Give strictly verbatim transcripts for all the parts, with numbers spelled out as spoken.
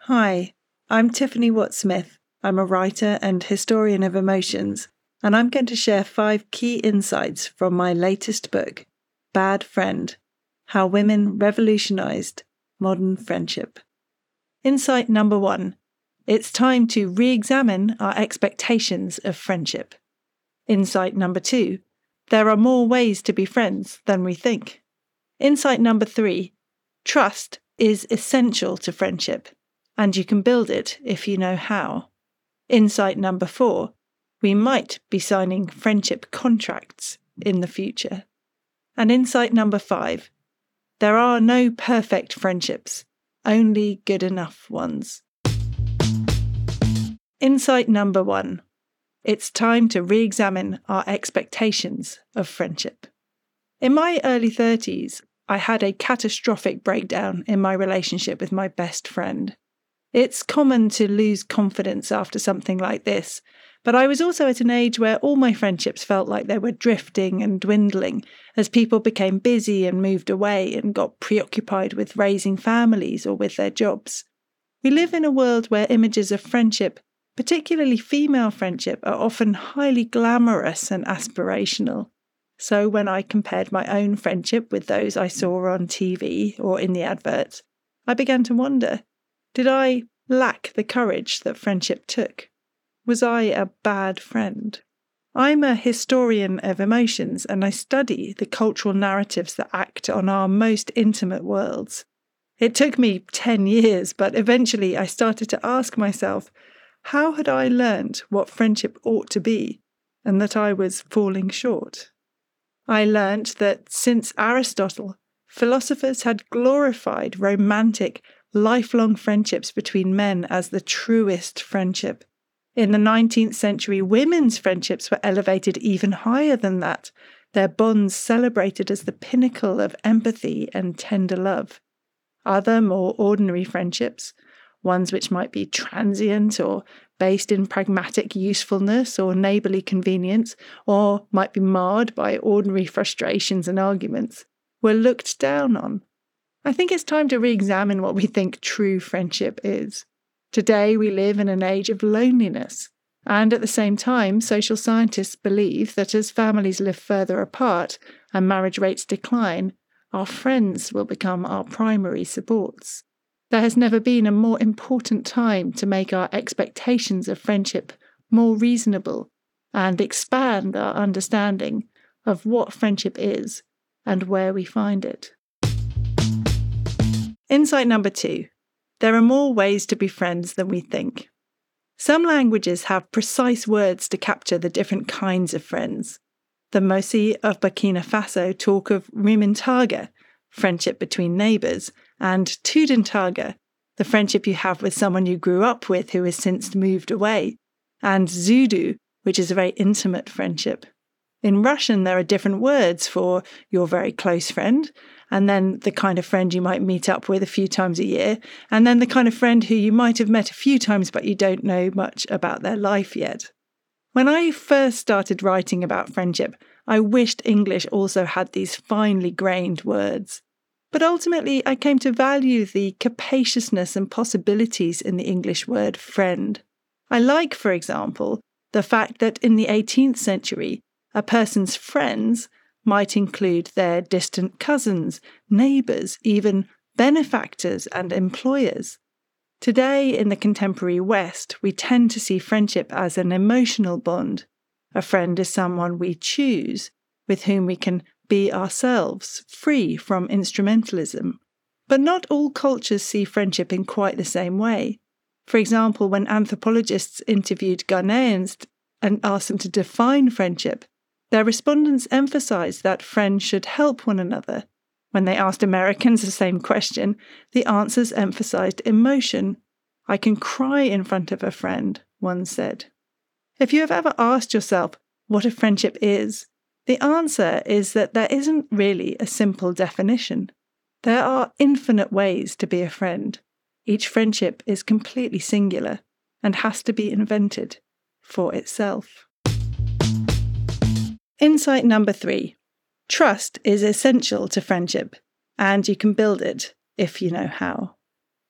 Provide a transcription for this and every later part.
Hi, I'm Tiffany Watt-Smith. I'm a writer and historian of emotions, and I'm going to share five key insights from my latest book, Bad Friend: How Women Revolutionized Modern Friendship. Insight number one: it's time to re-examine our expectations of friendship. Insight number two: there are more ways to be friends than we think. Insight number three: trust is essential to friendship, and you can build it if you know how. Insight number four: we might be signing friendship contracts in the future. And insight number five: there are no perfect friendships, only good enough ones. Insight number one: it's time to re-examine our expectations of friendship. In my early thirties, I had a catastrophic breakdown in my relationship with my best friend. It's common to lose confidence after something like this, but I was also at an age where all my friendships felt like they were drifting and dwindling as people became busy and moved away and got preoccupied with raising families or with their jobs. We live in a world where images of friendship, particularly female friendship, are often highly glamorous and aspirational. So when I compared my own friendship with those I saw on T V or in the adverts, I began to wonder, did I lack the courage that friendship took? Was I a bad friend? I'm a historian of emotions, and I study the cultural narratives that act on our most intimate worlds. It took me ten years, but eventually I started to ask myself, how had I learned what friendship ought to be, and that I was falling short? I learnt that since Aristotle, philosophers had glorified romantic, lifelong friendships between men as the truest friendship. In the nineteenth century, women's friendships were elevated even higher than that, their bonds celebrated as the pinnacle of empathy and tender love. Other more ordinary friendships, ones which might be transient or based in pragmatic usefulness or neighbourly convenience, or might be marred by ordinary frustrations and arguments, were looked down on. I think it's time to re-examine what we think true friendship is. Today we live in an age of loneliness, and at the same time, social scientists believe that as families live further apart and marriage rates decline, our friends will become our primary supports. There has never been a more important time to make our expectations of friendship more reasonable and expand our understanding of what friendship is and where we find it. Insight number two: there are more ways to be friends than we think. Some languages have precise words to capture the different kinds of friends. The Mosi of Burkina Faso talk of Rimintaga, friendship between neighbours, and Tudantaga, the friendship you have with someone you grew up with who has since moved away, and Zudu, which is a very intimate friendship. In Russian, there are different words for your very close friend, and then the kind of friend you might meet up with a few times a year, and then the kind of friend who you might have met a few times but you don't know much about their life yet. When I first started writing about friendship, I wished English also had these finely grained words. But ultimately, I came to value the capaciousness and possibilities in the English word friend. I like, for example, the fact that in the eighteenth century, a person's friends might include their distant cousins, neighbours, even benefactors and employers. Today, in the contemporary West, we tend to see friendship as an emotional bond. A friend is someone we choose, with whom we can be ourselves, free from instrumentalism. But not all cultures see friendship in quite the same way. For example, when anthropologists interviewed Ghanaians and asked them to define friendship, their respondents emphasized that friends should help one another. When they asked Americans the same question, the answers emphasized emotion. I can cry in front of a friend, one said. If you have ever asked yourself what a friendship is, the answer is that there isn't really a simple definition. There are infinite ways to be a friend. Each friendship is completely singular and has to be invented for itself. Insight number three: trust is essential to friendship, and you can build it if you know how.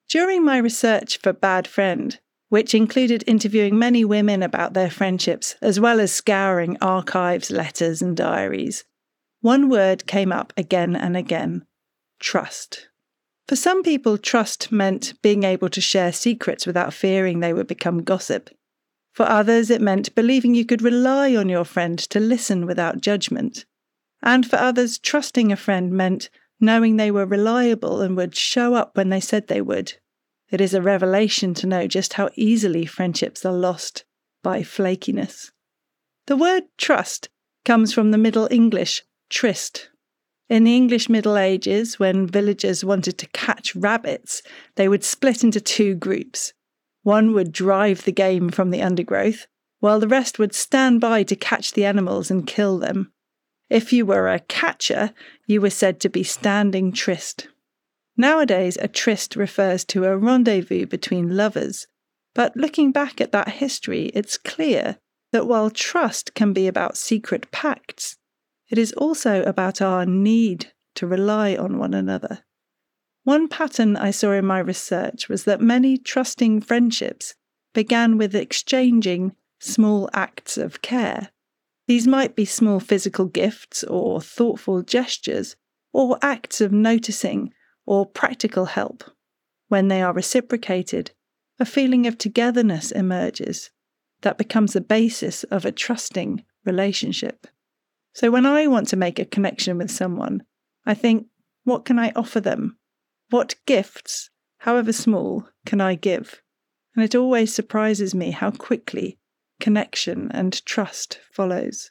During my research for Bad Friend, which included interviewing many women about their friendships, as well as scouring archives, letters, and diaries, one word came up again and again: trust. For some people, trust meant being able to share secrets without fearing they would become gossip. For others, it meant believing you could rely on your friend to listen without judgment. And for others, trusting a friend meant knowing they were reliable and would show up when they said they would. It is a revelation to know just how easily friendships are lost by flakiness. The word trust comes from the Middle English tryst. In the English Middle Ages, when villagers wanted to catch rabbits, they would split into two groups. One would drive the game from the undergrowth, while the rest would stand by to catch the animals and kill them. If you were a catcher, you were said to be standing tryst. Nowadays, a tryst refers to a rendezvous between lovers, but looking back at that history, it's clear that while trust can be about secret pacts, it is also about our need to rely on one another. One pattern I saw in my research was that many trusting friendships began with exchanging small acts of care. These might be small physical gifts or thoughtful gestures, or acts of noticing or practical help. When they are reciprocated, a feeling of togetherness emerges that becomes the basis of a trusting relationship. So when I want to make a connection with someone, I think, what can I offer them? What gifts, however small, can I give? And it always surprises me how quickly connection and trust follows.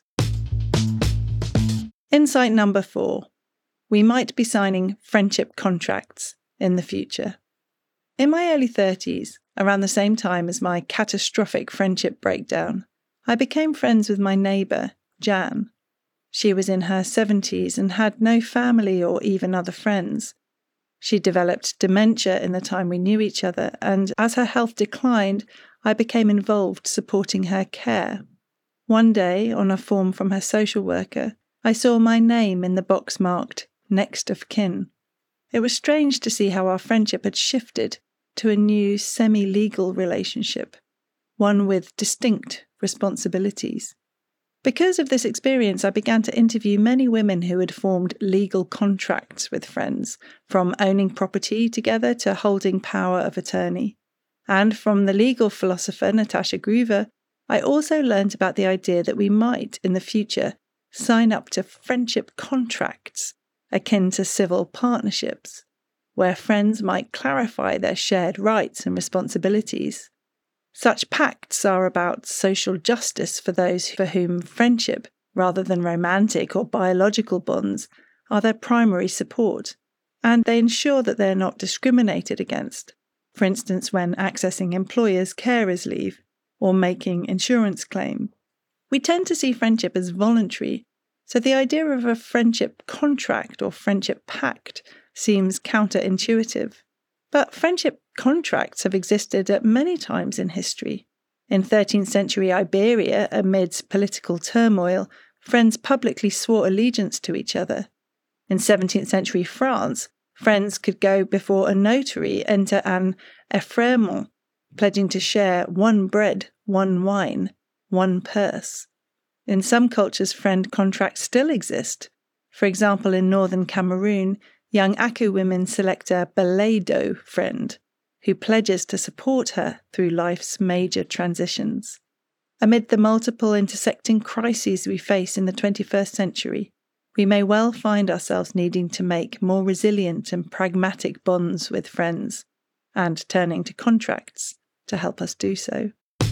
Insight number four. We might be signing friendship contracts in the future. In my early thirties, around the same time as my catastrophic friendship breakdown, I became friends with my neighbour, Jan. She was in her seventies and had no family or even other friends. She developed dementia in the time we knew each other, and as her health declined, I became involved supporting her care. One day, on a form from her social worker, I saw my name in the box marked next of kin. It was strange to see how our friendship had shifted to a new semi-legal relationship, one with distinct responsibilities. Because of this experience, I began to interview many women who had formed legal contracts with friends, from owning property together to holding power of attorney. And from the legal philosopher Natasha Groover, I also learned about the idea that we might, in the future, sign up to friendship contracts akin to civil partnerships, where friends might clarify their shared rights and responsibilities. Such pacts are about social justice for those for whom friendship, rather than romantic or biological bonds, are their primary support, and they ensure that they are not discriminated against, for instance when accessing employers' carers' leave or making insurance claim. We tend to see friendship as voluntary, so the idea of a friendship contract or friendship pact seems counterintuitive. But friendship contracts have existed at many times in history. In thirteenth century Iberia, amidst political turmoil, friends publicly swore allegiance to each other. In seventeenth century France, friends could go before a notary, enter an effraiement, pledging to share one bread, one wine, one purse. In some cultures, friend contracts still exist. For example, in northern Cameroon, young Aku women select a Beledo friend, who pledges to support her through life's major transitions. Amid the multiple intersecting crises we face in the twenty-first century, we may well find ourselves needing to make more resilient and pragmatic bonds with friends, and turning to contracts to help us do so.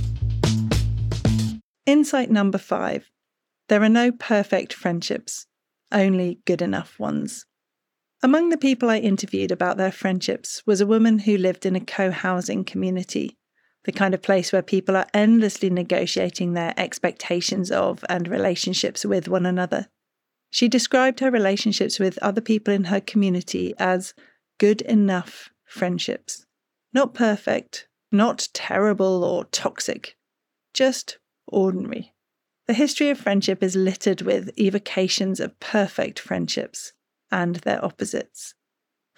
Insight number five. There are no perfect friendships, only good enough ones. Among the people I interviewed about their friendships was a woman who lived in a co-housing community, the kind of place where people are endlessly negotiating their expectations of and relationships with one another. She described her relationships with other people in her community as good enough friendships. Not perfect, not terrible or toxic, just ordinary. The history of friendship is littered with evocations of perfect friendships and their opposites.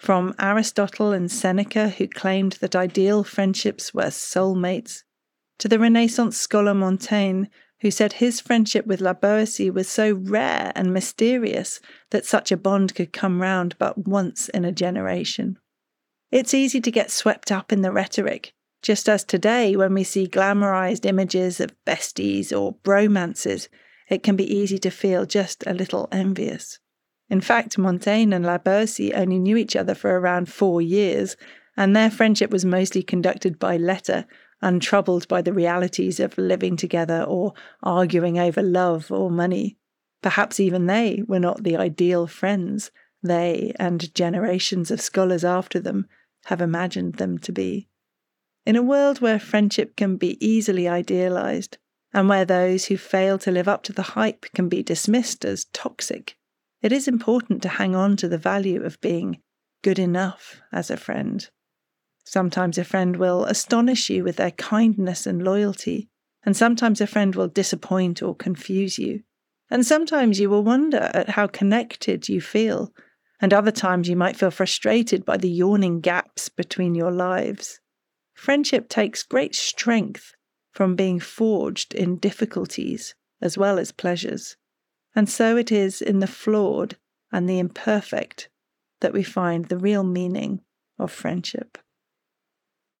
From Aristotle and Seneca, who claimed that ideal friendships were soulmates, to the Renaissance scholar Montaigne, who said his friendship with La Boétie was so rare and mysterious that such a bond could come round but once in a generation. It's easy to get swept up in the rhetoric, just as today when we see glamorized images of besties or bromances, it can be easy to feel just a little envious. In fact, Montaigne and La Boétie only knew each other for around four years, and their friendship was mostly conducted by letter, untroubled by the realities of living together or arguing over love or money. Perhaps even they were not the ideal friends they and generations of scholars after them have imagined them to be. In a world where friendship can be easily idealized, and where those who fail to live up to the hype can be dismissed as toxic, it is important to hang on to the value of being good enough as a friend. Sometimes a friend will astonish you with their kindness and loyalty, and sometimes a friend will disappoint or confuse you. And sometimes you will wonder at how connected you feel, and other times you might feel frustrated by the yawning gaps between your lives. Friendship takes great strength from being forged in difficulties as well as pleasures. And so it is in the flawed and the imperfect that we find the real meaning of friendship.